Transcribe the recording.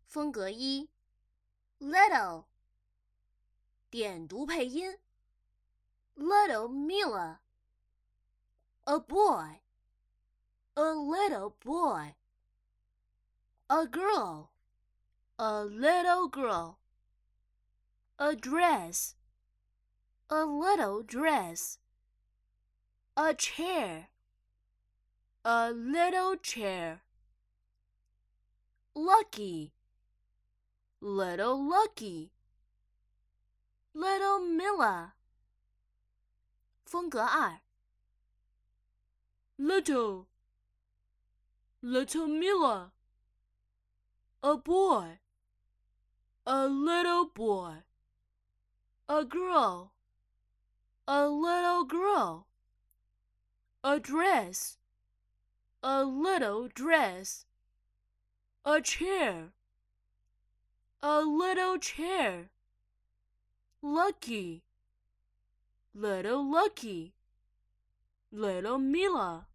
风格一 Little 点读配音 Little Mila A boy A little boy A girl A little girl A dress A little dress A chair A little chair Lucky Little Lucky Little Mila 风格二 Little Mila A boy A little boy A girl A little girl A dress A little dress A chair A little chair Lucky Little Lucky Little Mila